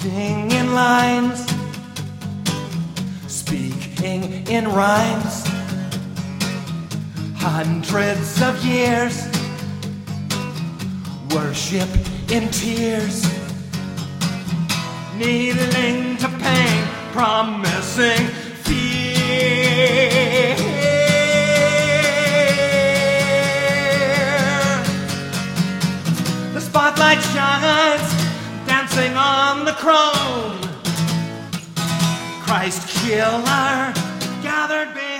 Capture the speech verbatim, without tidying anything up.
walking in lines, speaking in rhymes, hundreds of years, worship in tears, needling to pain, promising fear. The spotlight shines, dancing on the chrome. Christ killer gathered beneath